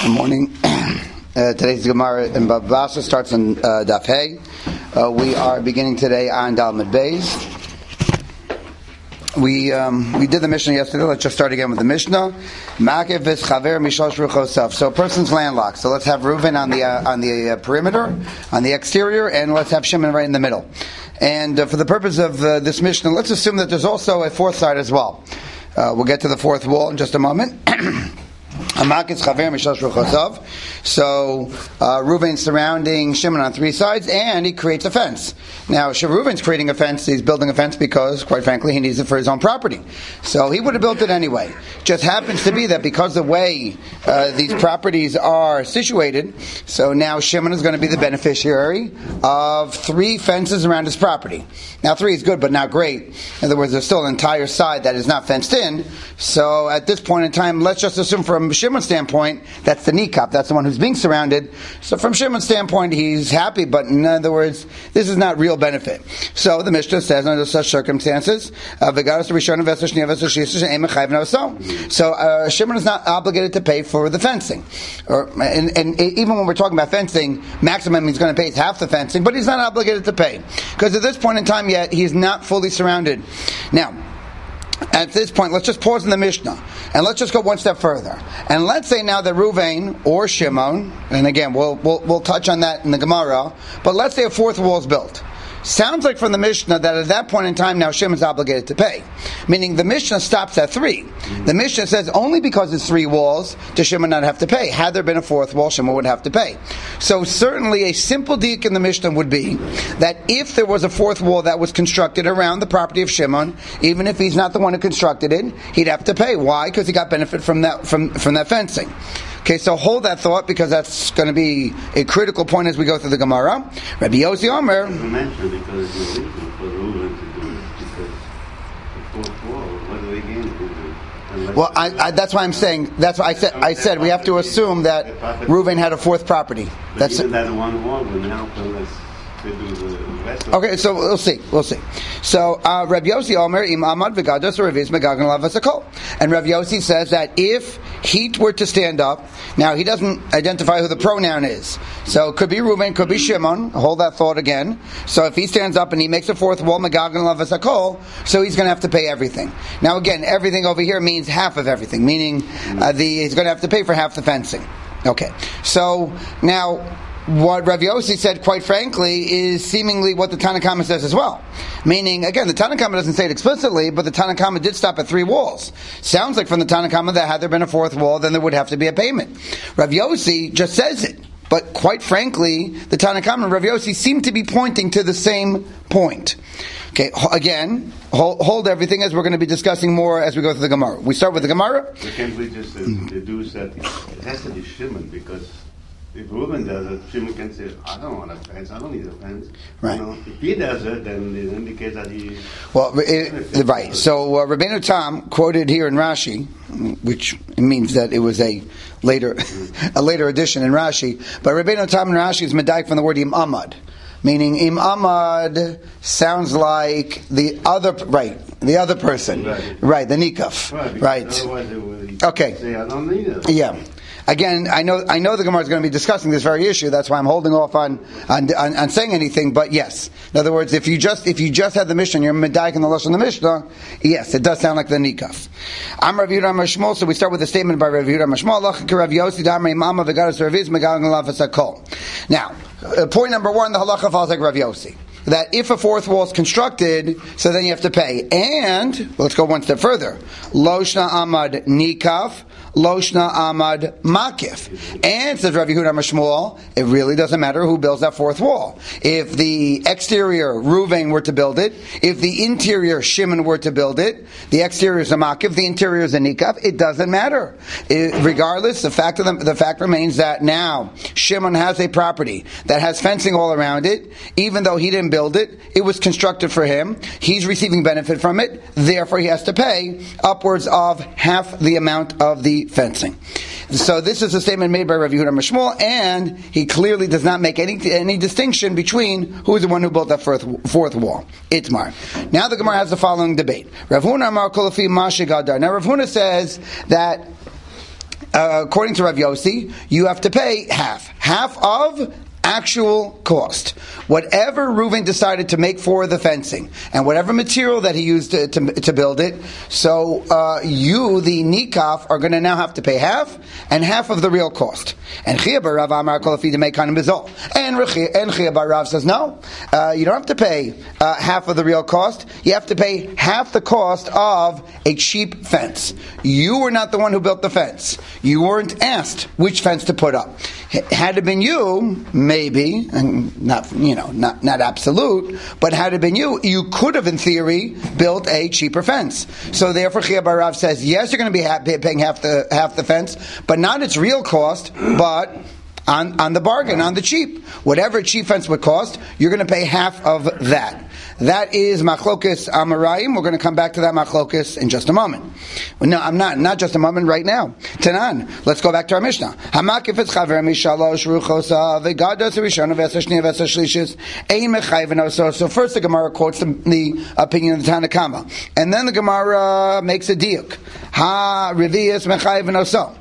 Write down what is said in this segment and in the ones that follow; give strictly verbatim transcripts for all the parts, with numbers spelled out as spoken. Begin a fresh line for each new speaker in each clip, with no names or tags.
Good morning. Uh, today's Gemara in Bava Basra starts in uh, Daf Hey. Uh, we are beginning today on Dalmud Beis. We um, we did the Mishnah yesterday. Let's just start again with the Mishnah. Makev vis chaver mishosh ruchosav. So a person's landlocked. So let's have Reuven on the uh, on the uh, perimeter, on the exterior, and let's have Shimon right in the middle. And uh, for the purpose of uh, this Mishnah, let's assume that there's also a fourth side as well. Uh, we'll get to the fourth wall in just a moment. So, uh, Reuven's surrounding Shimon on three sides, and he creates a fence. Now, Reuven's creating a fence, he's building a fence because, quite frankly, he needs it for his own property. So he would have built it anyway. Just happens to be that because the way uh, these properties are situated, so now Shimon is going to be the beneficiary of three fences around his property. Now, three is good, but not great. In other words, there's still an entire side that is not fenced in. So at this point in time, let's just assume from Shimon's standpoint, that's the nikap, that's the one who's being surrounded. So from Shimon's standpoint, he's happy, but in other words, this is not real benefit. So the Mishnah says, under such circumstances, uh, so uh, Shimon is not obligated to pay for the fencing. Or, and, and even when we're talking about fencing, maximum he's going to pay is half the fencing, but he's not obligated to pay. Because at this point in time yet, he's not fully surrounded. Now, at this point, let's just pause in the Mishnah, and let's just go one step further. And let's say now that Reuven or Shimon, and again, we'll, we'll, we'll touch on that in the Gemara, but let's say a fourth wall is built. Sounds like from the Mishnah that at that point in time now Shimon's obligated to pay. Meaning the Mishnah stops at three. The Mishnah says only because it's three walls does Shimon not have to pay. Had there been a fourth wall, Shimon would have to pay. So certainly a simple dik in the Mishnah would be that if there was a fourth wall that was constructed around the property of Shimon, even if he's not the one who constructed it, he'd have to pay. Why? Because he got benefit from that from, from that fencing. Okay, so hold that thought because that's going to be a critical point as we go through the Gemara. Rabbi Yossi Omer.
You mentioned because it's illegal for Reuven to do it because the fourth wall. What do they gain to do?
Well, I, I, that's why I'm saying. That's why I said. I said we have to assume that Reuven had a fourth property.
But
that's
even that one wall will help unless they do the rest of
okay, so we'll see. We'll see. So uh, Rabbi Yossi Omer im Amad v'gados reviz megagan lavasakol, and Rabbi Yossi says that if Heat were to stand up, now he doesn't identify who the pronoun is, so it could be Reuven, could be Shimon. Hold that thought again. So if he stands up and he makes a fourth wall megagan lavasakol, so he's going to have to pay everything. Now again, everything over here means half of everything, meaning uh, the he's going to have to pay for half the fencing. Okay, so now, what Rav Yossi said, quite frankly, is seemingly what the Tanna Kama says as well. Meaning, again, the Tanna Kama doesn't say it explicitly, but the Tanna Kama did stop at three walls. Sounds like from the Tanna Kama that had there been a fourth wall, then there would have to be a payment. Rav Yossi just says it. But quite frankly, the Tanna Kama and Rav Yossi seem to be pointing to the same point. Okay, again, hold, hold everything as we're going to be discussing more as we go through the Gemara. We start with the Gemara.
So can't we just uh, deduce that it has to be Shimon because if Reuven does it, Shimon can say, I don't want a fence, I don't need a fence.
Right.
You know, if he does it, then it indicates that he...
Well, it, right. So uh, Rabbeinu Tam quoted here in Rashi, which means that it was a later a later edition in Rashi, but Rabbeinu Tam in Rashi is medaik from the word im amad, meaning im amad sounds like the other, right, the other person, right, right the nikaf,
right.
right.
Otherwise it would
okay.
say, I don't need it.
Yeah. Again, I know I know the Gemara is going to be discussing this very issue. That's why I'm holding off on on, on, on saying anything. But yes, in other words, if you just if you just had the Mishnah, you're medayik in the lashon of the Mishnah. Yes, it does sound like the nikaf. I'm Rav Yehuda Mashmol, so we start with a statement by Rav Yehuda Mashmol. Rav Yossi Damrei Mama v'Gadas Raviz Megagan Lavasakol. Now, uh, point number one, the halacha follows like Rav Yossi, that if a fourth wall is constructed, so then you have to pay. And well, let's go one step further. Loshna Amad Nikaf. Loshna Amad Makif. And, says Rav Yehuda Mashmuel, it really doesn't matter who builds that fourth wall. If the exterior Reuven were to build it, if the interior Shimon were to build it, the exterior is a Makif, the interior is a Nikaf, it doesn't matter. It, regardless, the fact of the, the fact remains that now Shimon has a property that has fencing all around it, even though he didn't build it, it was constructed for him, he's receiving benefit from it, therefore he has to pay upwards of half the amount of the fencing. So this is a statement made by Rav Yehuda Mashmol, and he clearly does not make any any distinction between who is the one who built that fourth, fourth wall. Itmar. Now the Gemara has the following debate. Rav Huna Amar Kolafi Mashigadar. Now Rav Huna says that uh, according to Rav Yossi, you have to pay half. Half of actual cost. Whatever Reuven decided to make for the fencing, and whatever material that he used to, to, to build it, so uh, you, the Nikaf, are going to now have to pay half, and half of the real cost. And Chia bar Rav Amar Kol Afi Demei Kanim B'Zol. And Chia bar Rav says, no, uh, you don't have to pay uh, half of the real cost. You have to pay half the cost of a cheap fence. You were not the one who built the fence. You weren't asked which fence to put up. Had it been you, maybe, and not you know, not not absolute, but had it been you, you could have, in theory, built a cheaper fence. So therefore, Chia bar Rav says, yes, you're going to be ha- paying half the half the fence, but not its real cost, but on on the bargain, on the cheap. Whatever a cheap fence would cost, you're going to pay half of that. That is Machlokes Amarayim. We're going to come back to that Machlokes in just a moment. Well, no, I'm not. Not just a moment, right now. Tanan. Let's go back to our Mishnah. Hamakif es chaver mishalosh ruchosa vegados rishon v'esashni v'esashlishis ein mechayven. So, so first the Gemara quotes the, the opinion of the Tanna Kama, and then the Gemara makes a diuk. Ha revius mechayven oso.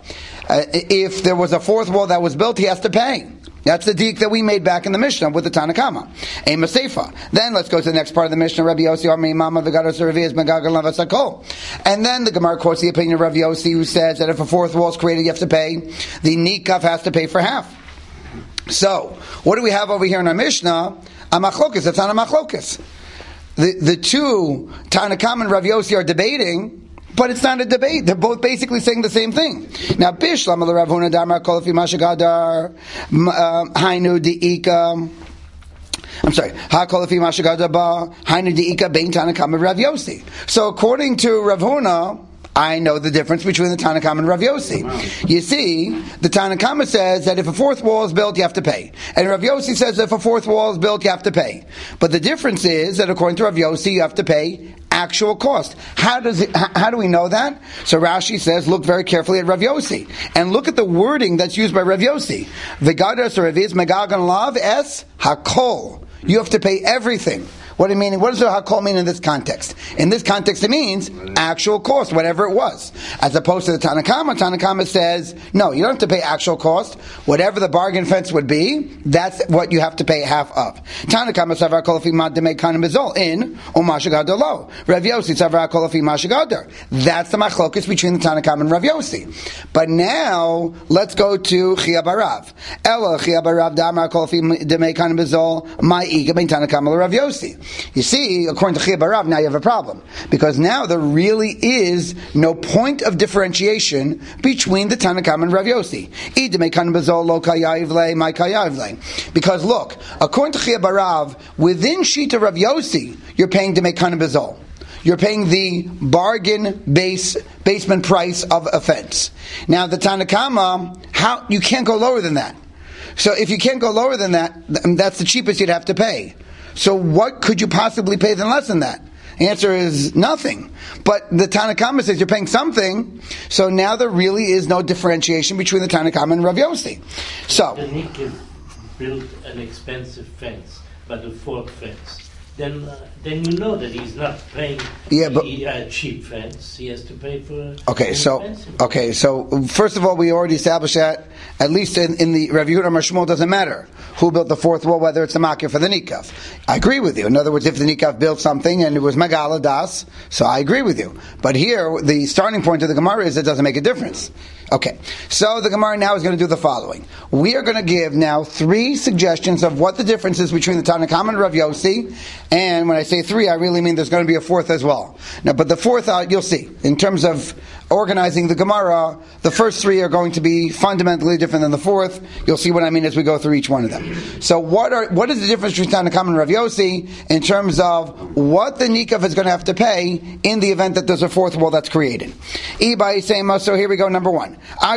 If there was a fourth wall that was built, he has to pay. That's the deek that we made back in the Mishnah with the Tanna Kama. A Maseifa. Then let's go to the next part of the Mishnah. Rabbi Yossi Amri Mama V'Gados Revius Megagal Navasakol. And then the Gemara quotes the opinion of Rabbi Yossi, who says that if a fourth wall is created, you have to pay. The Nikaf has to pay for half. So, what do we have over here in our Mishnah? A Machlokes. It's not a Machlokes. The the two Tanna Kama and Rabbi Yossi are debating. But it's not a debate. They're both basically saying the same thing. Now, Bishlam al Rav Huna Damar Kol Afi Mashagadar Hainu Diika. I'm sorry. Ha Kol Afi Mashagadar Ba Hainu Diika Bein Tanna Kama Rav Yossi. So, according to Rav Huna, I know the difference between the Tanna Kama and Rav Yossi. Wow. You see, the Tanna Kama says that if a fourth wall is built, you have to pay. And Rav Yossi says that if a fourth wall is built, you have to pay. But the difference is that according to Rav Yossi, you have to pay actual cost. How does it, how do we know that? So Rashi says, look very carefully at Rav Yossi. And look at the wording that's used by Rav Yossi. V'gadas reviz megagan lav es hakol. You have to pay everything. What do you mean? What does the hakol mean in this context? In this context, it means actual cost, whatever it was. As opposed to the Tanna Kama, Tanna Kama says, no, you don't have to pay actual cost. Whatever the bargain fence would be, that's what you have to pay half of. Tanna Kama savar kol afi mad demei kanim bezol in umashagadar lo. Rav Yossi savar kol afi mashagadar. That's the machlokes between the Tanna Kama and Rav Yossi. But now let's go to Chia bar Rav. Ela Chia bar Rav damar kol afi demei kanim bezol my iga ben Tanna Kama Rav Yossi. You see, according to Chia bar Rav, now you have a problem. Because now there really is no point of differentiation between the Tanna Kama and Rav Yossi. Because look, according to Chia bar Rav, within Shita Rav Yossi, you're paying Demei Kanim Bezol. You're paying the bargain base basement price of a fence. Now the Tanna Kama, how you can't go lower than that. So if you can't go lower than that, that's the cheapest you'd have to pay. So what could you possibly pay than less than that? The answer is nothing. But the Tanna Kama says you're paying something, so now there really is no differentiation between the Tanna Kama and Rav Yossi. So
the Nikif built an expensive fence, but a fork fence. Then, uh, then you know that he's not paying
yeah, but,
a uh, cheap fence. He has to pay for.
Okay, so okay, so first of all, we already established that at least in, in the Rav Yehuda Mashmuel, doesn't matter who built the fourth wall, whether it's the makif or the nikaf. I agree with you. In other words, if the nikaf built something and it was megala das, so I agree with you. But here, the starting point of the Gemara is it doesn't make a difference. Okay, so the Gemara now is going to do the following. We are going to give now three suggestions of what the difference is between the Tanna Kama and Rav Yossi. And when I say three, I really mean there's going to be a fourth as well. Now, but the fourth, uh, you'll see. In terms of organizing the Gemara, the first three are going to be fundamentally different than the fourth. You'll see what I mean as we go through each one of them. So what are what is the difference between Tanna Kama and Rav Yossi in terms of what the Nikaf is going to have to pay in the event that there's a fourth wall that's created? So here we go, number one.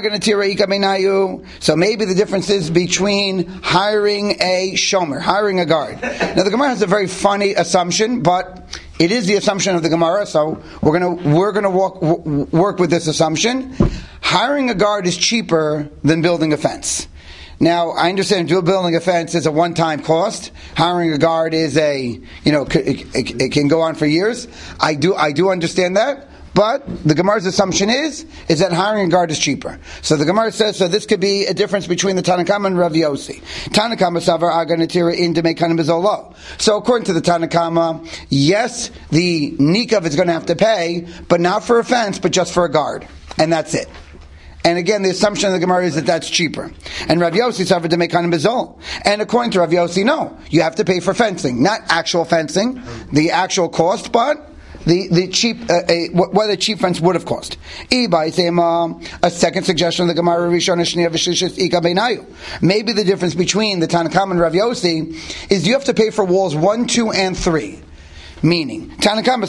So maybe the difference is between hiring a shomer, hiring a guard. Now the Gemara has a very funny assumption, but it is the assumption of the Gemara, so we're going to we're going to walk, w- work with this assumption. Hiring a guard is cheaper than building a fence. Now, I understand building a fence is a one-time cost. Hiring a guard is a, you know, it, it, it can go on for years. I do I do understand that. But the Gemara's assumption is, is that hiring a guard is cheaper. So the Gemara says, so this could be a difference between the Tanakama and Rav Yossi. Tanakama savar aganatira in demekanim bezolo. So according to the Tanakama, yes, the nikav is going to have to pay, but not for a fence, but just for a guard. And that's it. And again, the assumption of the Gemara is that that's cheaper. And Rav Yossi suffered to make on bezol. And according to Rav Yossi, no, you have to pay for fencing, not actual fencing, the actual cost, but the the cheap uh, a, what a cheap fence would have cost. A second suggestion of the Gemara Rishon Shniya V'Shlishis Ika Beinayu. Maybe the difference between the Tanakam and Rav Yossi is you have to pay for walls one, two, and three. Meaning, Tanakama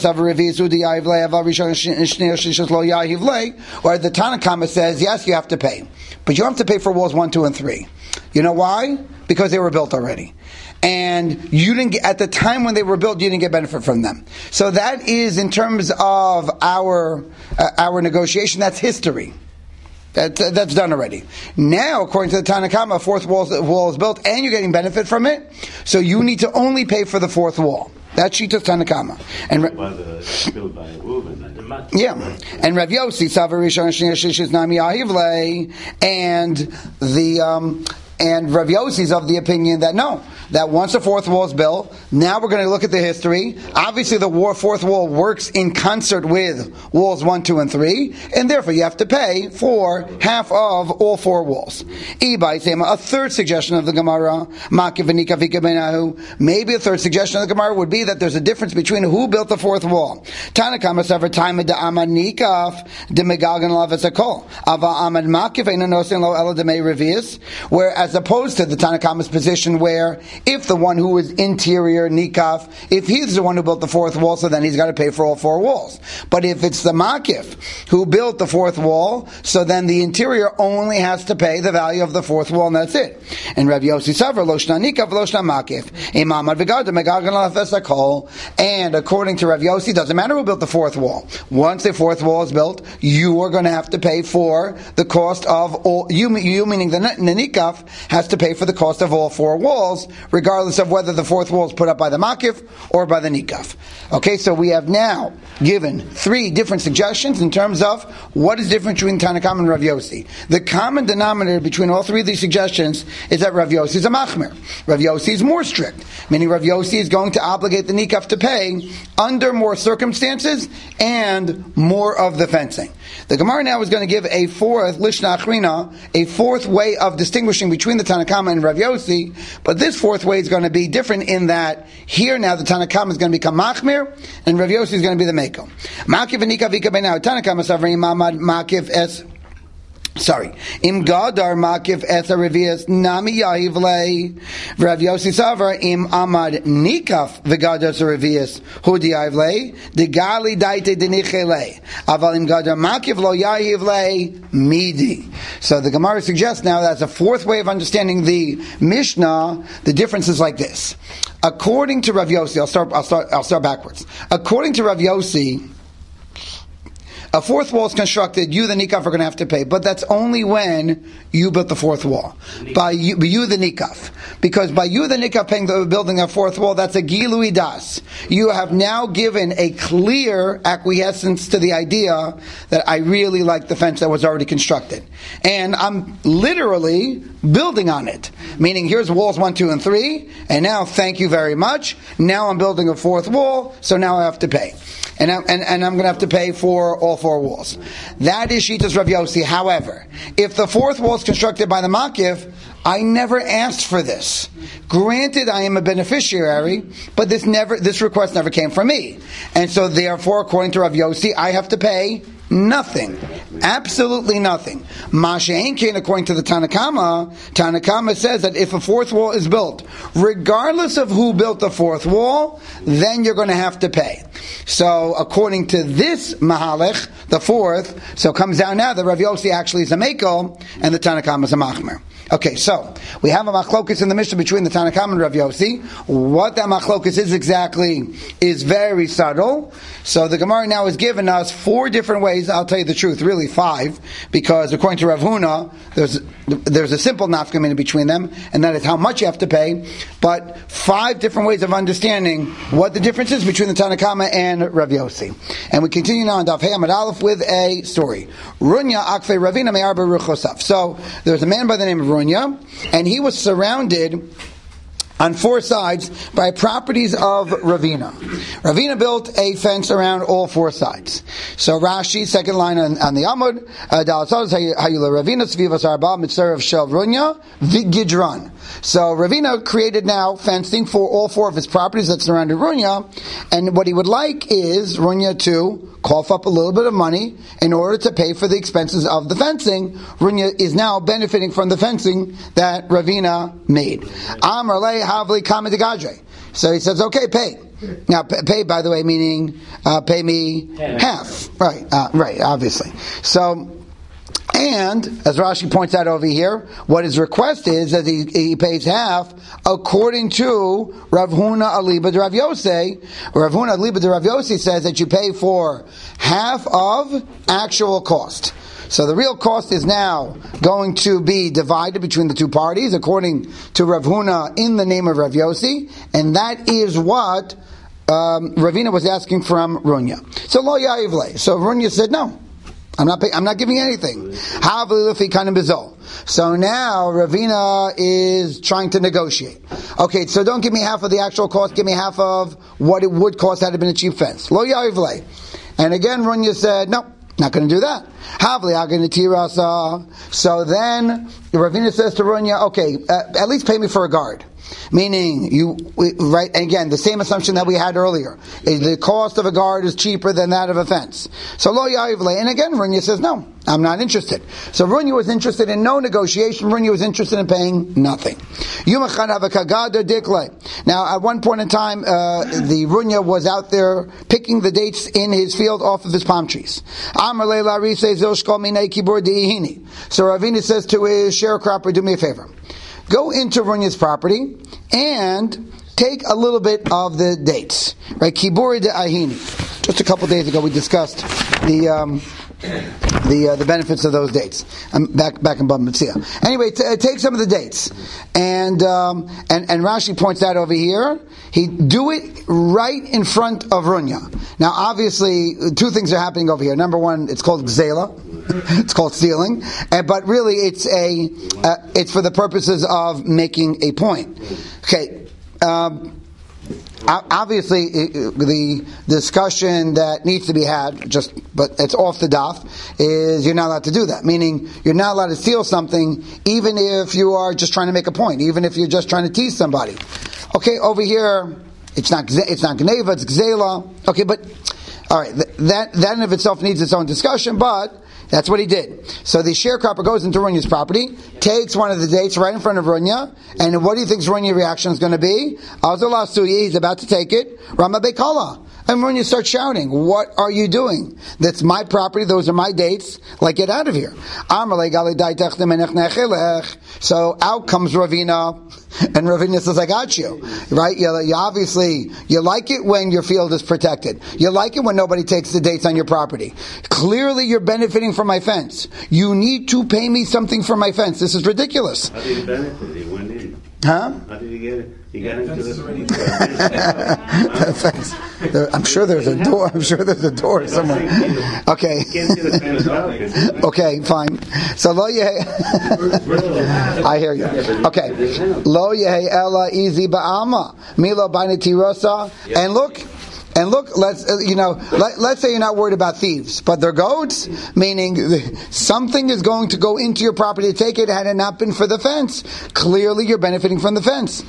or the Tanakama says, yes, you have to pay. But you have to pay for walls one, two, and three. You know why? Because they were built already. And you didn't get, at the time when they were built, you didn't get benefit from them. So that is, in terms of our uh, our negotiation, that's history. That, uh, that's done already. Now, according to the Tanakama, a fourth wall, wall is built, and you're getting benefit from it. So you need to only pay for the fourth wall. That's Shitas Tanakama. And
by the, built by a woman.
Yeah, and Rav Yossi Savar Rishon Shniya Shlish Nami Ahivle, and the um, and Rav Yossi's of the opinion that no, that once the fourth wall is built, now we're going to look at the history. Obviously, the war, fourth wall works in concert with walls one, two, and three, and therefore you have to pay for half of all four walls. A third suggestion of the Gemara, maybe a third suggestion of the Gemara would be that there's a difference between who built the fourth wall. Tanakama sever time de amad nikaf de megalgan lavasakol ava amad makif ena nosin lo ela de me revius, where as opposed to the Tanakama's position where if the one who is interior nikaf, if he's the one who built the fourth wall, so then he's got to pay for all four walls. But if it's the makif who built the fourth wall, so then the interior only has to pay the value of the fourth wall, and that's it. And Rav Yossi Savar lo shna nikaf lo shna makif imamad v'gad megalgan lavasakol. And according to Rav Yossi, doesn't matter who built the fourth wall. Once the fourth wall is built, you are going to have to pay for the cost of all. You, you meaning the, the nikaf has to pay for the cost of all four walls, regardless of whether the fourth wall is put up by the makif or by the nikaf. Okay, so we have now given three different suggestions in terms of what is different between Tanakam and Rav Yossi. The common denominator between all three of these suggestions is that Rav Yossi is a machmer. Rav Yossi is more strict, meaning Rav Yossi is going to obligate the nikaf to pay under more circumstances and more of the fencing. The Gemara now is going to give a fourth, Lishna Achrina, a fourth way of distinguishing between the Tanakama and Rav Yossi, but this fourth way is going to be different in that here now the Tanakama is going to become Machmir, and Rav Yossi is going to be the Meko. Makiv and Nika Vika Benau, Tanakama Savri Mamad Makiv Es. Sorry. Im Gadar Makif Etha Revias Nami Yahivle Rav Yossi Savar Im Amad Nikaf Vegadar Revias Hudi Yahivle De Gali Daite Denichele Aval Im Gadar Makif Lo Yahivle Midi. So the Gemara suggests now that's a fourth way of understanding the Mishnah. The difference is like this. According to Rav Yossi, I'll start I'll start I'll start backwards. According to Rav Yossi, a fourth wall is constructed, you, the nikaf, are going to have to pay. But that's only when you built the fourth wall. By you, by you the nikaf. Because by you, the nikaf, paying the building a fourth wall, that's a gilui das. You have now given a clear acquiescence to the idea that I really like the fence that was already constructed. And I'm literally building on it. Meaning, here's walls one, two, and three, and now, thank you very much. Now I'm building a fourth wall, so now I have to pay. And I'm, and, and I'm going to have to pay for all four walls. That is Shitas Rav Yossi. However, if the fourth wall is constructed by the Makif, I never asked for this. Granted, I am a beneficiary, but this never, this request never came from me. And so therefore, according to Rav Yossi, I have to pay nothing. Absolutely nothing. Masha Einkein, according to the Tanakama, Tanakama says that if a fourth wall is built, regardless of who built the fourth wall, then you're going to have to pay. So according to this Mahalech, the fourth, so it comes down now that Rav Yossi actually is a Mekel, and the Tanakama is a Machmer. Okay, so we have a machlokus in the Mishnah between the Tanna Kamma and Rav Yossi. What that machlokus is exactly is very subtle. So the Gemara now has given us four different ways. I'll tell you the truth, really five, because according to Rav Huna, there's there's a simple nafkamina between them, and that is how much you have to pay. But five different ways of understanding what the difference is between the Tanna Kamma and Rav Yossi. And we continue now on Daf Hey Amud Aleph with a story. Runya Akfe Ravina Me'arba Ruchosaf. So there's a man by the name of Runya, and he was surrounded on four sides by properties of Ravina. Ravina built a fence around all four sides. So Rashi, second line on, on the Amud, Dalatzos Hayula Ravina Svivas Arba Mitzvah Shel Runya Vigidran. So Ravina created now fencing for all four of his properties that surrounded Runya, and what he would like is Runya to cough up a little bit of money in order to pay for the expenses of the fencing. Runya is now benefiting from the fencing that Ravina made. Amar le havli kama de gadre. So he says, okay, pay. Now, pay, by the way, meaning uh, pay me half. half. Right, uh, right, obviously. So, and, as Rashi points out over here, what his request is that he, he pays half according to Rav Huna Aliba de Rav Yossi. Rav Huna Aliba de Rav Yossi says that you pay for half of actual cost. So the real cost is now going to be divided between the two parties according to Rav Huna in the name of Rav Yossi, and that is what um, Ravina was asking from Runya. So Lo Ya'ivle. So Runya said no. I'm not pay, I'm not giving anything. So now Ravina is trying to negotiate. Okay, so don't give me half of the actual cost, give me half of what it would cost had it been a cheap fence. Lo Ya'ivle. And again Runya said, no, not going to do that. So then Ravina says to Runya, okay, uh, at least pay me for a guard. Meaning, you right again, the same assumption that we had earlier. The cost of a guard is cheaper than that of a fence. So lo ya'ivle, and again, Runya says, no, I'm not interested. So Runya was interested in no negotiation. Runya was interested in paying nothing. Now, at one point in time, uh, the Runya was out there picking the dates in his field off of his palm trees. So Ravina says to his sharecropper, do me a favor. Go into Runya's property and take a little bit of the dates. Right? Kiburi de ahini. Just a couple days ago we discussed the um, the uh, the benefits of those dates. I'm back back in Bava Metzia. Anyway, t- uh, take some of the dates. And um, and and Rashi points out over here, he do it right in front of Runya. Now, obviously, two things are happening over here. Number one, it's called gzela. It's called stealing, and, but really, it's a uh, it's for the purposes of making a point. Okay. Um, Obviously, the discussion that needs to be had, just but it's off the daf, is you're not allowed to do that. Meaning, you're not allowed to steal something, even if you are just trying to make a point, even if you're just trying to tease somebody. Okay, over here, it's not it's not gneva, it's gzela. Okay, but all right, that that in of itself needs its own discussion, but that's what he did. So the sharecropper goes into Runya's property, takes one of the dates right in front of Runya, and what do you think Runya's reaction is going to be? Azala Suyi, he's about to take it. Rama Bekala. And Runya starts shouting, what are you doing? That's my property, those are my dates. Like, get out of here. So out comes Ravina, and Ravina says, I got you. Right? You, you obviously, you like it when your field is protected. You like it when nobody takes the dates on your property. Clearly you're benefiting from my fence. You need to pay me something for my fence. This is ridiculous.
How did he benefit? He went in.
Huh?
How did he get it? He got into the
fence. I'm sure there's a door. I'm sure there's a door somewhere. Okay. Okay, fine. So lo yeh. I hear you. Okay. Lo yeh ella easy ba'alma milo b'nei rosa. And look. And look, let's uh, you know, let, let's say you're not worried about thieves, but they're goats, meaning something is going to go into your property to take it had it not been for the fence. Clearly, you're benefiting from the fence.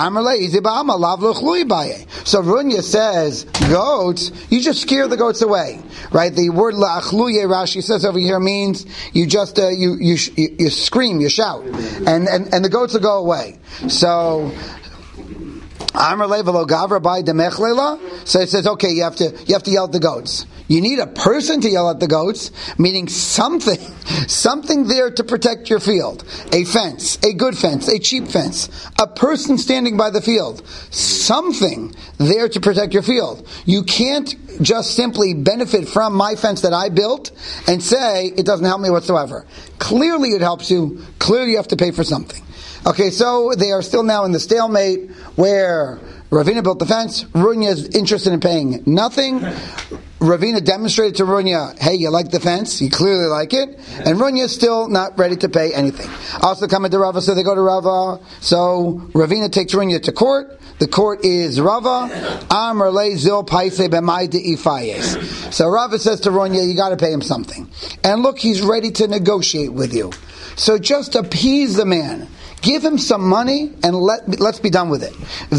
So Runya says, goats, you just scare the goats away, right? The word la'achluye, Rashi says over here, means you just uh, you, you you scream, you shout, and and and the goats will go away. So. So it says, okay, you have to you have to yell at the goats. You need a person to yell at the goats, meaning something, something there to protect your field. A fence, a good fence, a cheap fence, a person standing by the field, something there to protect your field. You can't just simply benefit from my fence that I built and say it doesn't help me whatsoever. Clearly it helps you. Clearly you have to pay for something. Okay, so they are still now in the stalemate where Ravina built the fence. Runya is interested in paying nothing. Ravina demonstrated to Runya, hey, you like the fence? You clearly like it. And Runya is still not ready to pay anything. Also coming to Rava, so they go to Rava. So Ravina takes Runya to court. The court is Rava. Amar le zil paise b'mai de'ifayes. So Rava says to Runya, you got to pay him something. And look, he's ready to negotiate with you. So just appease the man. Give him some money and let let's be done with it.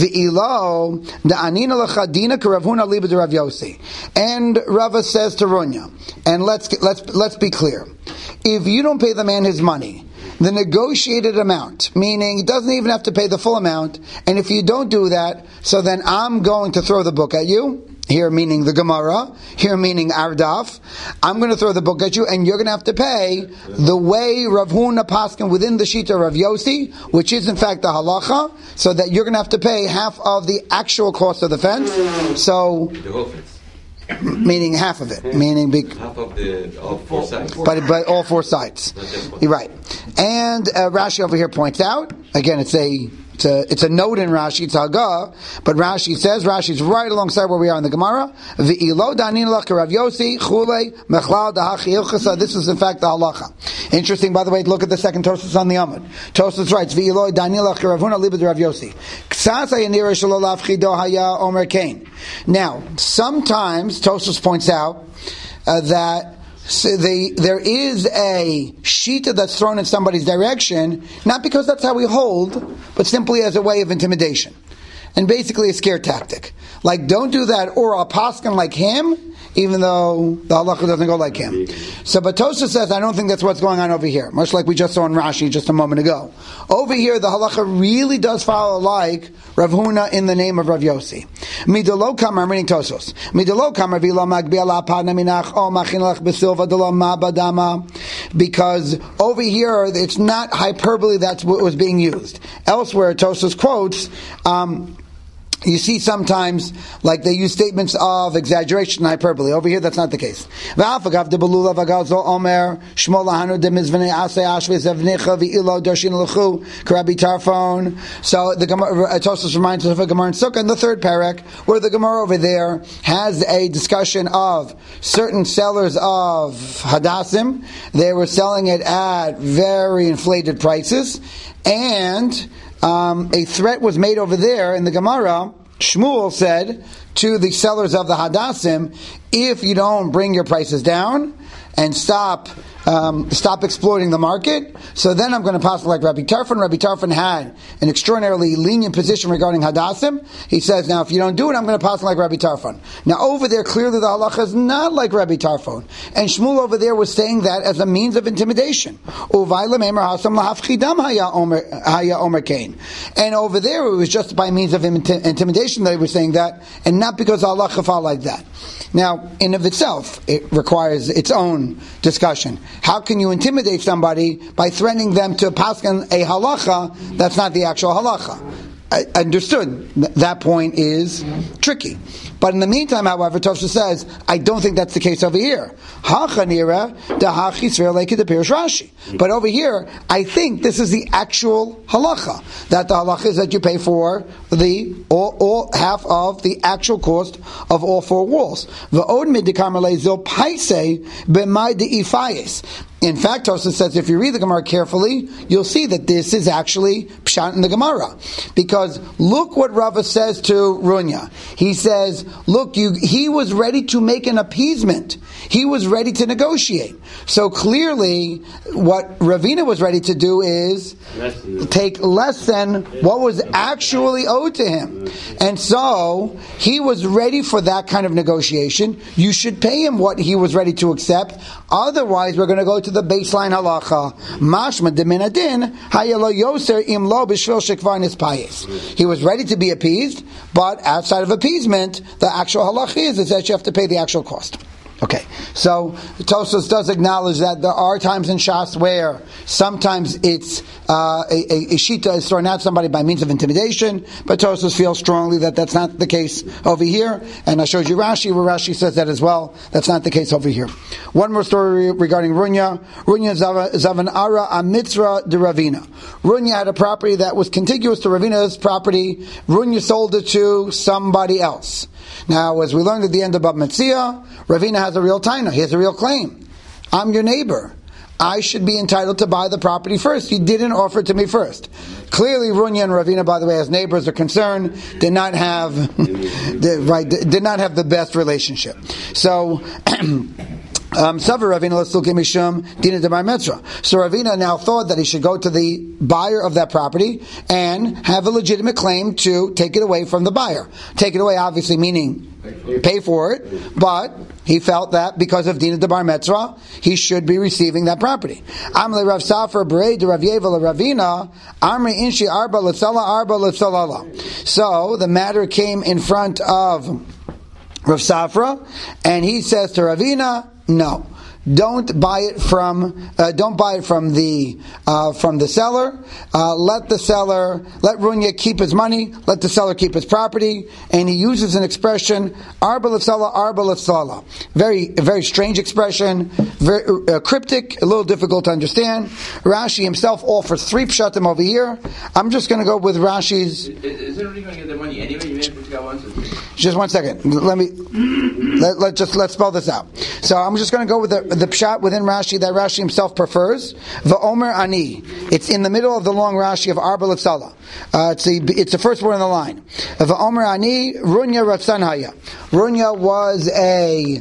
V'ilo da'anina lechadina karavhuna liba de Rav Yossi. And Rava says to Runya, and let's let's let's be clear. If you don't pay the man his money, the negotiated amount, meaning he doesn't even have to pay the full amount, and if you don't do that, so then I'm going to throw the book at you. Here meaning the Gemara, here meaning Ardaf. I'm going to throw the book at you, and you're going to have to pay the way Rav Huna paskin within the Shita of Rav Yossi, which is in fact the halacha, so that you're going to have to pay half of the actual cost of the fence. So,
the whole fence.
Meaning half of it, meaning be,
half of the all four sides,
but but all four sides. You're right. And uh, Rashi over here points out again, it's a. It's a, it's a note in Rashi, it's Haggah, but Rashi says, Rashi's right alongside where we are in the Gemara. V'ilo danin lach Rav Yossi, chulei, mechlal dahachi ilchasa. This is in fact the halacha. Interesting, by the way, look at the second Tosfos on the Amud. Tosfos writes, V'ilo danin lach Rav Huna libed Rav Yossi. Ksasa yanira shelo lafchido haya omer kain. Now, sometimes Tosfos points out uh, that So the, there is a shita that's thrown in somebody's direction, not because that's how we hold, but simply as a way of intimidation. And basically a scare tactic. Like, don't do that, or a paskin like him, even though the halacha doesn't go like him. So Batosa says, I don't think that's what's going on over here. Much like we just saw in Rashi just a moment ago. Over here, the halacha really does follow like Rav Huna in the name of Rav Yossi. Midalo kamar, I'm reading Tosos. Midalo kamar v'lo magbi ala padna minach o machinach b'silva delo ma badama. Because over here, it's not hyperbole that's what was being used. Elsewhere, Tosos quotes, um, you see sometimes, like they use statements of exaggeration and hyperbole. Over here, that's not the case. So the Gemara, Tosfos reminds us of a Gemara in Sukkah in the third parak, where the Gemara over there has a discussion of certain sellers of Hadassim. They were selling it at very inflated prices, and Um, a threat was made over there in the Gemara. Shmuel said to the sellers of the Hadassim, if you don't bring your prices down and stop um, stop exploiting the market, so then I'm going to pass like Rabbi Tarfon. Rabbi Tarfon had an extraordinarily lenient position regarding Hadassim. He says, now if you don't do it, I'm going to pass like Rabbi Tarfon. Now over there, clearly the halacha is not like Rabbi Tarfon. And Shmuel over there was saying that as a means of intimidation. And over there, it was just by means of intimidation that he was saying that, and not because the halacha fell like that. Now, in of itself, it requires its own discussion. How can you intimidate somebody by threatening them to paskin a halacha that's not the actual halacha? I understood. That point is tricky. But in the meantime, however, Tosfos says, I don't think that's the case over here. But over here, I think this is the actual halacha. That the halacha is that you pay for the all, all half of the actual cost of all four walls. In fact, Tosfos says if you read the Gemara carefully, you'll see that this is actually pshat in the Gemara. Because look what Rava says to Runya. He says, look, you, he was ready to make an appeasement. He was ready to negotiate. So clearly, what Ravina was ready to do is take less than what was actually owed to him. And so, he was ready for that kind of negotiation. You should pay him what he was ready to accept. Otherwise, we're going to go to the baseline halacha. Mashma de minadin hayalo yoser im lo b'shvil shekvar nispayis. He was ready to be appeased, but outside of appeasement, the actual halacha is, is that you have to pay the actual cost. Okay, so Tosfos does acknowledge that there are times in Shas where sometimes it's uh, a, a, a shita is throwing out somebody by means of intimidation, but Tosfos feels strongly that that's not the case over here. And I showed you Rashi, where Rashi says that as well. That's not the case over here. One more story regarding Runya. Runya Zavan Ara Amitzra de Ravina. Runya had a property that was contiguous to Ravina's property. Runya sold it to somebody else. Now, as we learned at the end of Bab Metzia, Ravina has a real taina. He has a real claim. I'm your neighbor. I should be entitled to buy the property first. You didn't offer it to me first. Clearly, Runya and Ravina, by the way, as neighbors are concerned, did not have the, right did not have the best relationship. So. Um, so Ravina now thought that he should go to the buyer of that property and have a legitimate claim to take it away from the buyer. Take it away, obviously, meaning pay for it, but he felt that because of Dina de Bar Metzra, he should be receiving that property. Amle Rav Safar Berei de Rav Yevel Ravina Amri Inshi Arba L'Tzala Arba L'Tzalala. So the matter came in front of Rav Safra, and he says to Ravina, no, don't buy it from uh, don't buy it from the uh, from the seller. Uh, let the seller, let Runya keep his money. Let the seller keep his property. And he uses an expression, arba l'tzala, arba l'tzala. Very very strange expression, very uh, cryptic, a little difficult to understand. Rashi himself offers three pshatim over here. I'm just going to go with Rashi's.
Is, is it really going to get the money anyway? You made it once.
Just one second. Let me let, let just let's spell this out. So I'm just going to go with the the pshat within Rashi that Rashi himself prefers. V'omer ani. It's in the middle of the long Rashi of Arba L'Tzala. Uh, it's the it's the first word in the line. V'omer ani Runya Ratzan Haya. Runya was a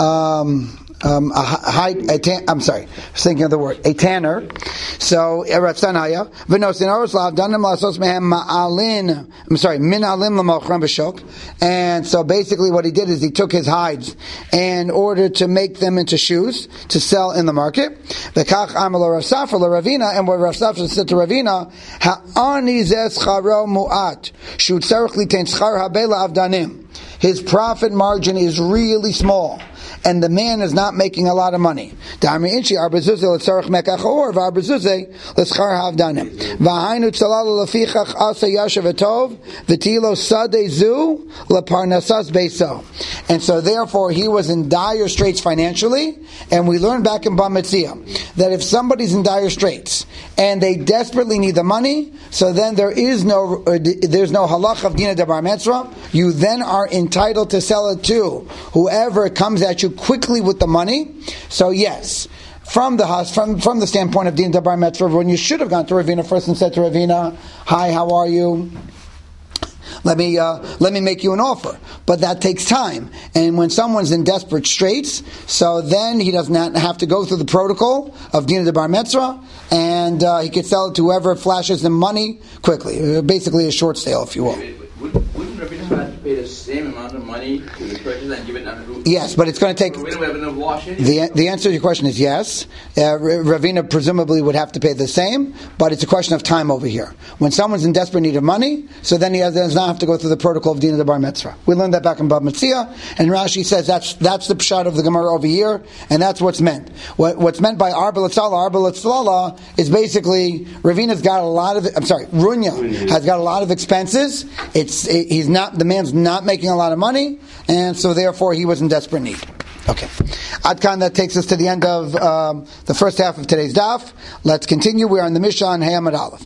um, um, a high. A tan, I'm sorry, I was thinking of the word a tanner. So Ratzan Haya. V'nosin Aroslav Danim Lasos Mehem Ma'alin. I'm sorry, Min Alim L'Malchram B'Shok. And so basically, what he did is he took his hides in order to make them into shoes to sell in the market. V'kach Amar Rav Safra Ravina, and what Rav Safra said to Ravina, Ha'ani zeh scharo mu'at, shu tzarich litein schar habe la'avdanim. His profit margin is really small, and the man is not making a lot of money. Da'amri inchi arba zuzeh l'tzarich mekach or v'arba zuzeh l'schar ha'avdanim. V'hainu tzalala lefichach asa yashav etov v'tilo sadeh zu leparnasas beiso. And so therefore he was in dire straits financially, and we learned back in Bava Metzia that if somebody's in dire straits and they desperately need the money, so then there is no uh, there's no halach of Dina de Bar Metzra. You then are entitled to sell it to whoever comes at you quickly with the money. So yes, from the from from the standpoint of Dina de Bar Metzra, when you should have gone to Ravina first and said to Ravina, "Hi, how are you? Let me uh, let me make you an offer." But that takes time, and when someone's in desperate straits, so then he does not have to go through the protocol of Dina de Bar Metzra, and uh, he could sell it to whoever flashes him money quickly. Uh, basically, a short sale, if you will.
Wouldn't Ravina have to pay the same amount of money to the purchaser and give it another?
Yes, but it's going to take. The the answer to your question is yes. Uh, Ravina presumably would have to pay the same, but it's a question of time over here. When someone's in desperate need of money, so then he has, does not have to go through the protocol of Dina de Bar Metzra. We learned that back in Bava Metzia, and Rashi says that's that's the pshat of the Gemara over here, and that's what's meant. What, what's meant by Arba L'Tzala, Arba L'Tzala is basically Ravina's got a lot of. I'm sorry, Runya has got a lot of expenses. It's it, he's not the man's not making a lot of money, and so therefore he was in desperate need. Okay. Adkan, that takes us to the end of um, the first half of today's daf. Let's continue. We are in the Mishnah on Hayamad Aleph.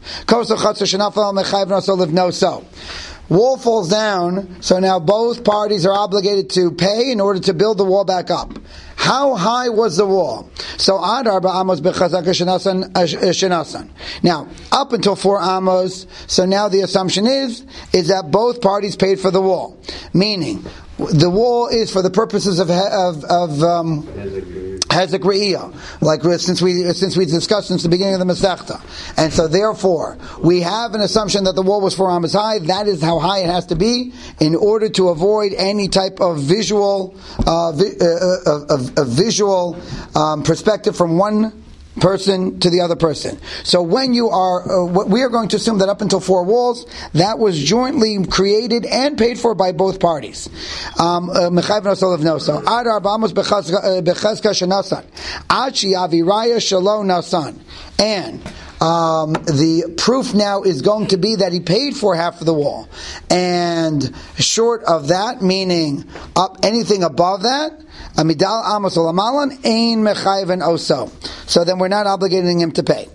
So, wall falls down, so now both parties are obligated to pay in order to build the wall back up. How high was the wall? So ad arba amos bechazaka shenasan. Now, up until four amos, so now the assumption is is that both parties paid for the wall. Meaning, the wall is for the purposes of of, of um, Hezek Re'iyah, like since we since we discussed since the beginning of the Masechta, and so therefore we have an assumption that the wall was four amos high. That is how high it has to be in order to avoid any type of visual uh, vi- uh, uh, of, of visual um, perspective from one person to the other person. So when you are, uh, we are going to assume that up until four walls, that was jointly created and paid for by both parties. Mechayv nosol of noso. Ad arbamos bechazka shenasan. Ad shiaviraya shalo nasan. And Um, the proof now is going to be that he paid for half of the wall, and short of that, meaning up anything above that, amidal amos olamalan ein mechayven oso. So then we're not obligating him to pay.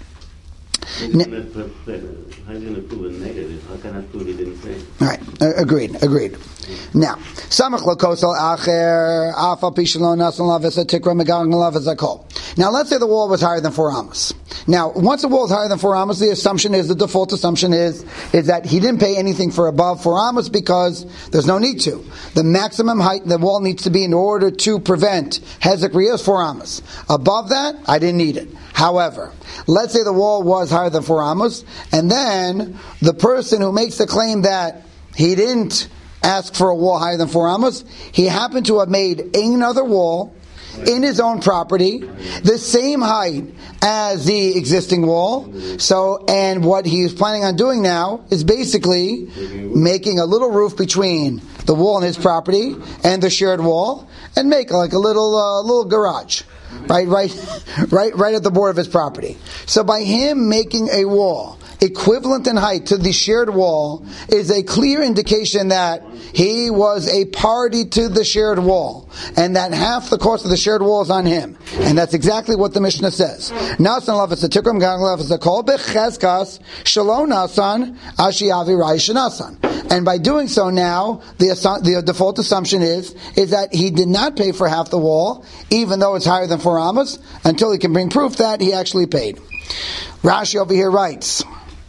How are you going to prove a negative? How can I prove he didn't pay?
Right, uh, agreed, agreed. Now, samach lokosal acher afa pishalon nasan lavesa tikra megang lavesa kol. Now, let's say the wall was higher than four amos. Now, once the wall is higher than four amos, the assumption is, the default assumption is, is that he didn't pay anything for above four amos because there's no need to. The maximum height the wall needs to be in order to prevent hezek riyah is four amos. Above that, I didn't need it. However, let's say the wall was higher than four amos, and then the person who makes the claim that he didn't ask for a wall higher than four amos, he happened to have made another wall in his own property, the same height as the existing wall. So, and what he's planning on doing now is basically making a little roof between the wall in his property and the shared wall, and make like a little uh, little garage. Right, right, right, right at the border of his property. So by him making a wall equivalent in height to the shared wall is a clear indication that he was a party to the shared wall, and that half the cost of the shared wall is on him. And that's exactly what the Mishnah says. Nasan lavas tikram gang lavas kol becheskas shalom nasan ashiavi raish nasan. And by doing so now, the, the default assumption is, is that he did not pay for half the wall, even though it's higher than four amos, until he can bring proof that he actually paid. Rashi over here writes,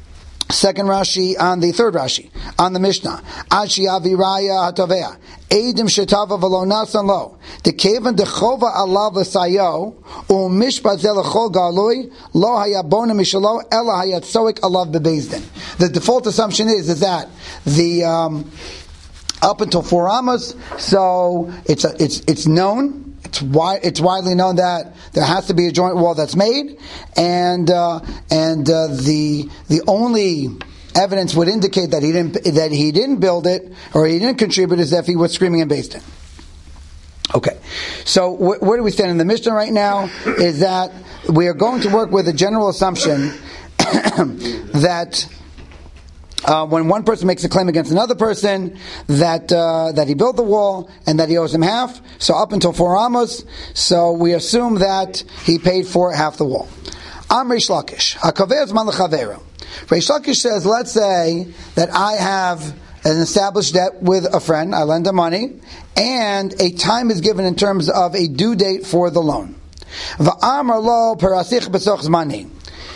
second Rashi on the third Rashi, on the Mishnah, Ashi aviraya hatovea, Eidim shetava v'lo nasan lo, dekevan dechova alav l'sayo, u'mishpat zel l'chol galui, lo hayabona mishalo, ela hayatzoik alav bebezdin. The default assumption is, is that the, um, up until four amos, so it's a, it's, it's known, It's, wi- it's widely known that there has to be a joint wall that's made, and uh, and uh, the the only evidence would indicate that he didn't that he didn't build it or he didn't contribute is if he was screaming and based it. Okay, so wh- where do we stand in the Mishnah right now? Is that we are going to work with a general assumption that. Uh, when one person makes a claim against another person that uh, that he built the wall and that he owes him half, so up until four amos, so we assume that he paid for half the wall. Am Reish Lakish, HaKaveh Zman L'Chaveiro. Reish Lakish says, let's say that I have an established debt with a friend, I lend him money, and a time is given in terms of a due date for the loan. V'amar lo parasich b'soch zmani.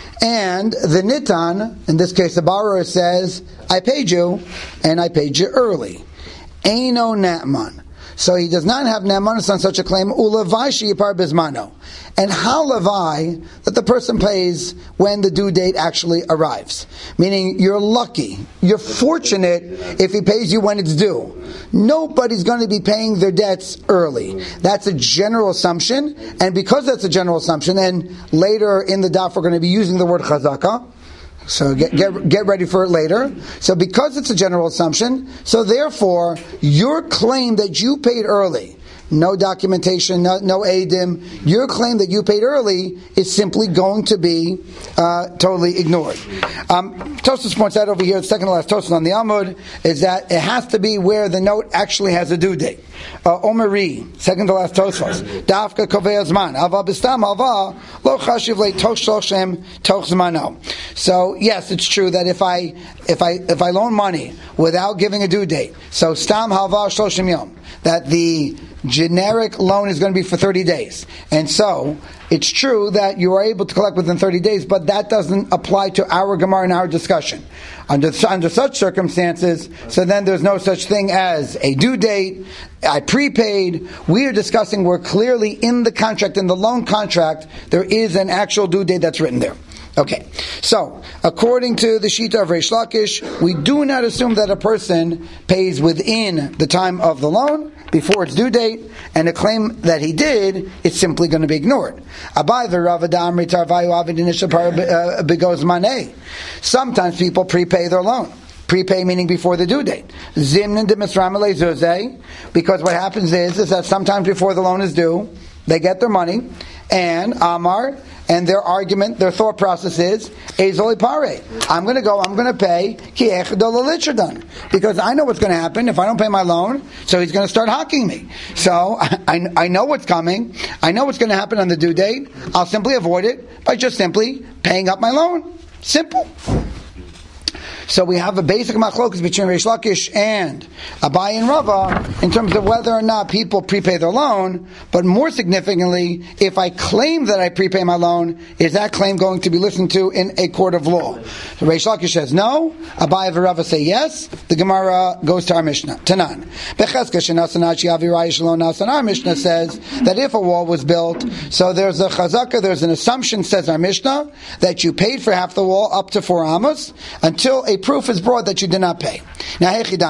And the nitan, in this case the borrower says, I paid you, and I paid you early. Eino natman. So he does not have ne'emanus on such a claim. Ulevai sheyipar bizmano. And how levai that the person pays when the due date actually arrives. Meaning you're lucky, you're fortunate if he pays you when it's due. Nobody's going to be paying their debts early. That's a general assumption, and because that's a general assumption, and later in the daf we're going to be using the word chazaka. So get, get get ready for it later. So because it's a general assumption, so therefore your claim that you paid early, no documentation, no, no eidim, your claim that you paid early is simply going to be uh, totally ignored. Um, Tosfos points out over here, the second to last Tosfos on the Amud, is that it has to be where the note actually has a due date. Uh, Omeri, second to last Tosfos, Dafka Kovei Zman, Ava Bistam Ava, Lo Chashiv Le Toch Shoshem Toch Zmano. So yes, it's true that if I if I if I loan money without giving a due date, so Stam Hava Shloshim Yom, that the generic loan is going to be for thirty days. And so, it's true that you are able to collect within thirty days, but that doesn't apply to our Gemara and our discussion. Under, under such circumstances, so then there's no such thing as a due date, I prepaid. We are discussing where clearly in the contract, in the loan contract, there is an actual due date that's written there. Okay, so according to the Shita of Reish Lakish, we do not assume that a person pays within the time of the loan, before its due date, and a claim that he did, it's simply going to be ignored. Sometimes people prepay their loan. Prepay meaning before the due date. Because what happens is, is that sometimes before the loan is due, they get their money, and Amar, and their argument, their thought process is, Ezoli Pare. I'm going to go, I'm going to pay, because I know what's going to happen if I don't pay my loan, so he's going to start hawking me. So, I, I know what's coming, I know what's going to happen on the due date, I'll simply avoid it by just simply paying up my loan. Simple. So we have a basic machlokas between Reish Lakish and Abaye and Rava in terms of whether or not people prepay their loan, but more significantly, if I claim that I prepay my loan, is that claim going to be listened to in a court of law? So Reish Lakish says no, Abaye and Rava say yes, the Gemara goes to our Mishnah, Tanan. Our Mishnah says that if a wall was built, so there's a chazaka, there's an assumption, says our Mishnah, that you paid for half the wall up to four amos, until a proof is brought that you did not pay. Now, now, if the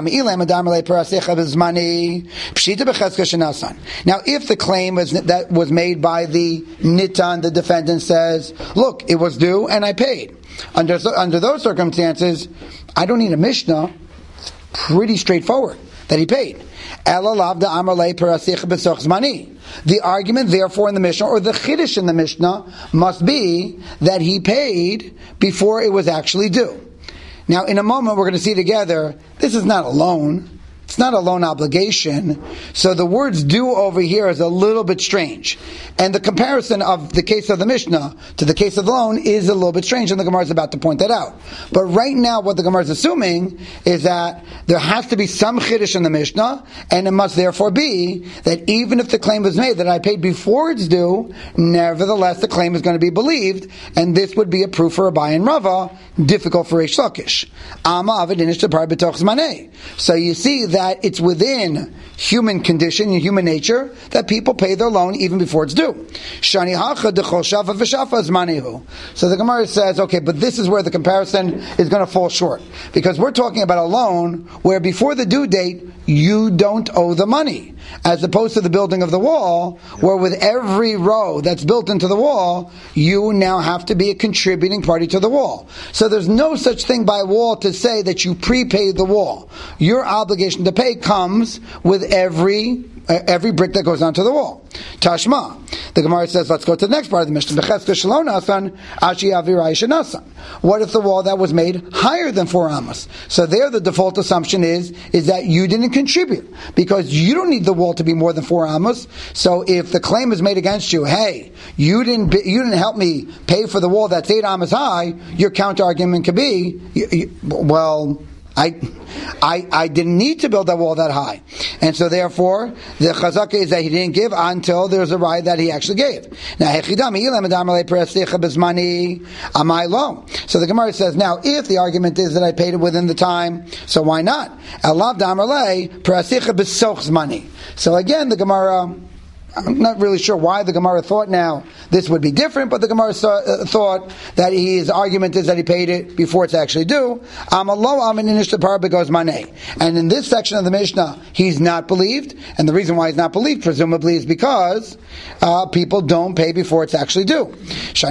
claim was, that was made by the nitan, the defendant says, look, it was due and I paid. Under, under those circumstances, I don't need a Mishnah. It's pretty straightforward that he paid. The argument, therefore, in the Mishnah, or the chiddush in the Mishnah, must be that he paid before it was actually due. Now, in a moment, we're going to see together, this is not a loan. It's not a loan obligation. So the words due over here is a little bit strange. And the comparison of the case of the Mishnah to the case of the loan is a little bit strange, and the Gemara is about to point that out. But right now, what the Gemara is assuming is that there has to be some chiddush in the Mishnah, and it must therefore be that even if the claim was made that I paid before it's due, nevertheless the claim is going to be believed, and this would be a proof for Abaye and Rava, difficult for Reish Lakish. So you see that that it's within human condition and human nature that people pay their loan even before it's due. So the Gemara says, okay, but this is where the comparison is going to fall short. Because we're talking about a loan where before the due date, you don't owe the money. As opposed to the building of the wall, where with every row that's built into the wall, you now have to be a contributing party to the wall. So there's no such thing by wall to say that you prepaid the wall. Your obligation to pay comes with every uh, every brick that goes onto the wall. Tashma. The Gemara says, let's go to the next part of the Mishnah. What if the wall that was made higher than four amos? So there the default assumption is, is that you didn't contribute, because you don't need the wall to be more than four amos. So if the claim is made against you, hey, you didn't you didn't help me pay for the wall that's eight amos high, your counter argument could be, you, you, well, I, I, I didn't need to build that wall that high. And so therefore, the chazaka is that he didn't give until there's a right that he actually gave. Now, so the Gemara says, now, if the argument is that I paid it within the time, so why not? So again, the Gemara, I'm not really sure why the Gemara thought now this would be different, but the Gemara saw, uh, thought that his argument is that he paid it before it's actually due. And in this section of the Mishnah, he's not believed, and the reason why he's not believed, presumably, is because uh, people don't pay before it's actually due. So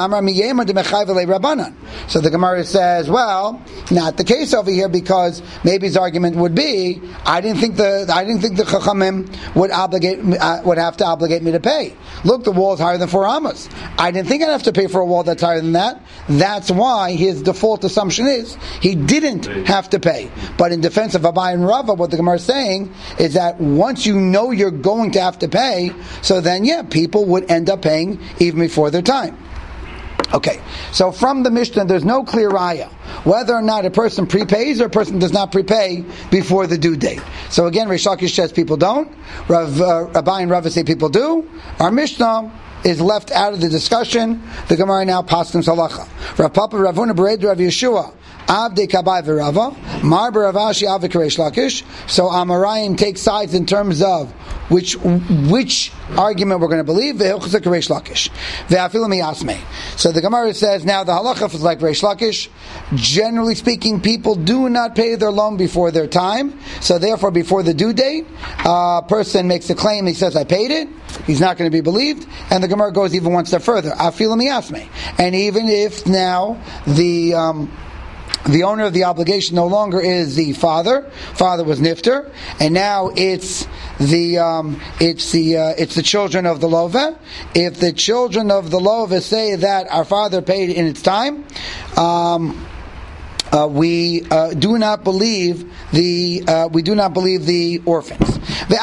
the Gemara says, well, not the case over here, because maybe his argument would be, I didn't think the I didn't think the Chachamim would obligate uh, would have to obligate me to pay. Look, the wall is higher than four amos. I didn't think I'd have to pay for a wall that's higher than that. That's why his default assumption is he didn't have to pay. But in defense of Abaye and Rava, what the Gemara is saying is that once you know you're going to have to pay, so then yeah, people would end up paying even before their time. Okay, so from the Mishnah, there's no clear raya whether or not a person prepays or a person does not prepay before the due date. So again, Reish Lakish says people don't. Rav, uh, Abaye and Rava say people do. Our Mishnah is left out of the discussion. The Gemara now passes halacha. Rav Papa, Rav Huna, Bered, Rav Yeshua, Avdei Kabai v'Rava, Mar b'Ravashi Avdei Reish Lakish. So Amoraim takes sides in terms of which which argument we're going to believe. Ve'ilchzik Reish Lakish. Ve'afilu miyasmei. So the Gemara says now the halacha is like Reish Lakish. Generally speaking, people do not pay their loan before their time. So therefore, before the due date, a person makes a claim. He says, "I paid it." He's not going to be believed. And the Gemara goes even one step further. Afilu miyasmei. And even if now the um, the owner of the obligation no longer is the father. Father was nifter, and now it's the um, it's the uh, it's the children of the lova. If the children of the lova say that our father paid in its time, um, uh, we uh, do not believe the uh, we do not believe the orphans.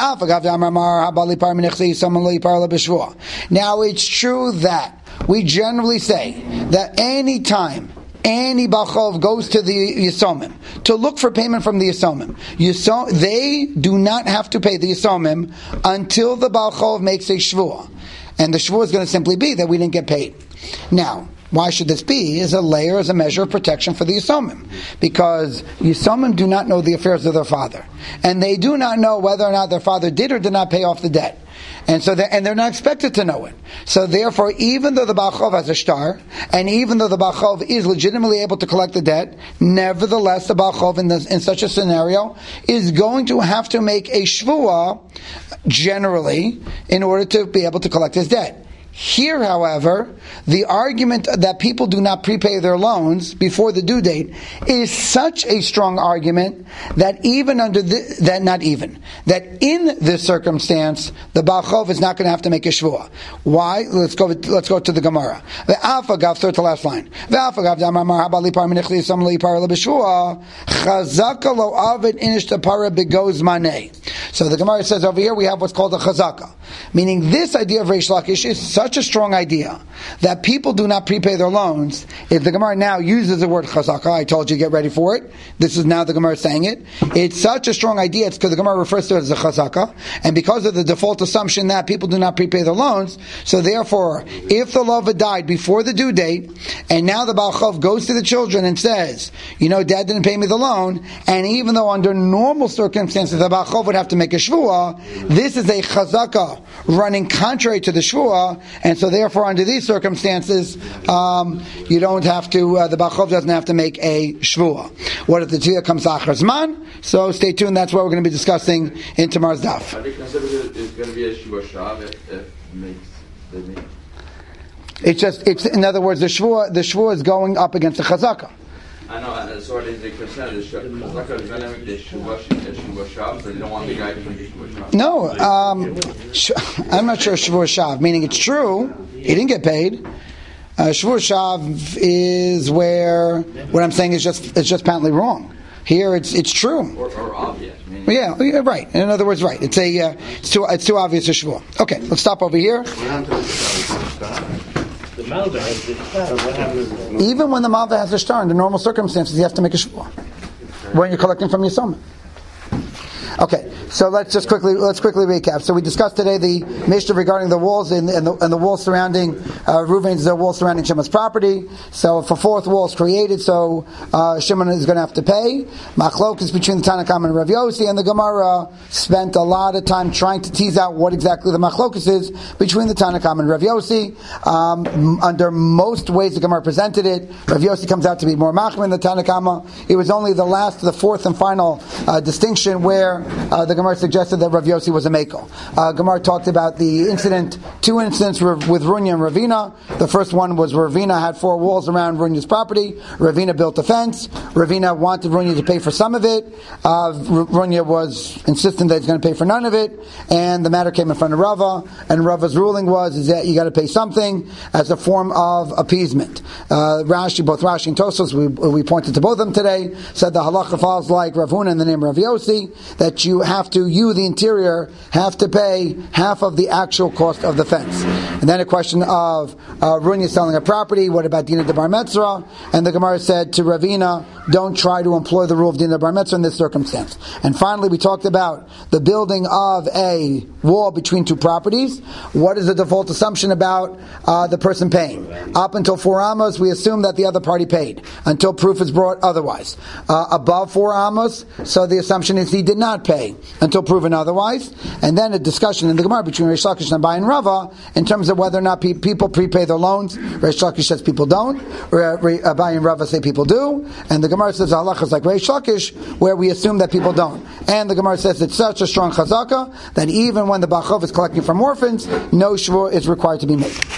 Now it's true that we generally say that any time any Bachov goes to the Yisomim to look for payment from the Yisomim, Yisom, they do not have to pay the Yisomim until the Bachov makes a Shvuah. And the Shvuah is going to simply be that we didn't get paid. Now, why should this be? Is a layer, as a measure of protection for the Yisomim. Because Yisomim do not know the affairs of their father. And they do not know whether or not their father did or did not pay off the debt. And so, they're, and they're not expected to know it. So therefore, even though the Bachov has a shtar, and even though the Bachov is legitimately able to collect the debt, nevertheless, the Bachov in, this, in such a scenario is going to have to make a shvuah, generally, in order to be able to collect his debt. Here, however, the argument that people do not prepay their loans before the due date is such a strong argument that even under the, that not even that in this circumstance the Baal Chov is not going to have to make a shvuah. Why? Let's go. Let's go to the Gemara. The Alpha Gav, third to last line. The Alpha Gav Damar Habali Par Menichli Sam Li Par LeBeshua Chazaka Lo Avid Inish Tapara Begoz Maneh. So the Gemara says over here we have what's called a chazaka, meaning this idea of Reish Lakish is such a strong idea that people do not prepay their loans. If the Gemara now uses the word chazaka, I told you get ready for it. This is now the Gemara saying it. It's such a strong idea. It's because the Gemara refers to it as a chazaka, and because of the default assumption that people do not prepay their loans, so therefore, if the lova died before the due date, and now the Baal Chov goes to the children and says, you know, Dad didn't pay me the loan, and even though under normal circumstances the Baal Chov would have to make a shvuah, this is a chazaka running contrary to the shvuah, and so therefore under these circumstances, um, you don't have to, uh, the Baal Chov doesn't have to make a shvuah. What if the tia comes achar zman? So stay tuned, that's what we're going to be discussing in tomorrow's daf.
I think it's going to be a shvuah shav if it makes the make.
It's just, it's, in other words, the shvuah, the shvuah is going up against the chazaka.
I know, and so what is the concern? The chazaka is going to make the shvuah shav, so you don't want the guy to make the shvuah shav.
No, um, sh- I'm not sure shvuah shav, meaning it's true, he didn't get paid. Uh, shvuah shav is where, what I'm saying is just, it's just patently wrong. Here it's it's true.
Or, or obvious.
Yeah, yeah, right. In other words, right. It's a uh, it's too it's too obvious a shvuah. Okay, let's stop over here.
The Malva has the shtar.
Even when the Malva has a shtar, under normal circumstances, you have to make a shvuah when you're collecting from your soma. Okay, so let's just quickly let's quickly recap. So we discussed today the Mishnah regarding the walls and, and the and the walls surrounding uh, Reuven's the wall surrounding Shimon's property. So if a fourth wall is created, so uh, Shimon is going to have to pay. Machlok is between the Tanakam and Rav Yossi, and the Gemara spent a lot of time trying to tease out what exactly the Machlokes is between the Tanakam and Rav Yossi. Um, under most ways the Gemara presented it, Rav Yossi comes out to be more machmir than the Tanakama. It was only the last, the fourth and final uh, distinction where Uh, the Gemara suggested that Rav Yossi was a Mekel. Uh, Gemara talked about the incident, two incidents with Runya and Ravina. The first one was Ravina had four walls around Runya's property. Ravina built a fence. Ravina wanted Runya to pay for some of it. Uh, Runya was insistent that he's going to pay for none of it. And the matter came in front of Rava. And Rava's ruling was is that you got to pay something as a form of appeasement. Uh, Rashi, both Rashi and Tosfos, we, we pointed to both of them today, said the halacha falls like Rav Huna in the name of Rav Yossi, that you have to, you, the interior, have to pay half of the actual cost of the fence. And then a question of uh, Runya selling a property, what about Dina de Bar Metzra? And the Gemara said to Ravina, don't try to employ the rule of Din Bar Mitzvah in this circumstance. And finally, we talked about the building of a wall between two properties. What is the default assumption about uh, the person paying? Up until four amos, we assume that the other party paid, until proof is brought otherwise. Uh, above four amos, so the assumption is he did not pay, until proven otherwise. And then a discussion in the Gemara between Reish Lakish and Abaye and Rava in terms of whether or not pe- people prepay their loans. Reish Lakish says people don't, or Abaye and Rava say people do, and the Gemara says halacha is like Reish Lakish, where we assume that people don't. And the Gemara says it's such a strong chazaka that even when the Bachov is collecting from orphans, no shvur is required to be made.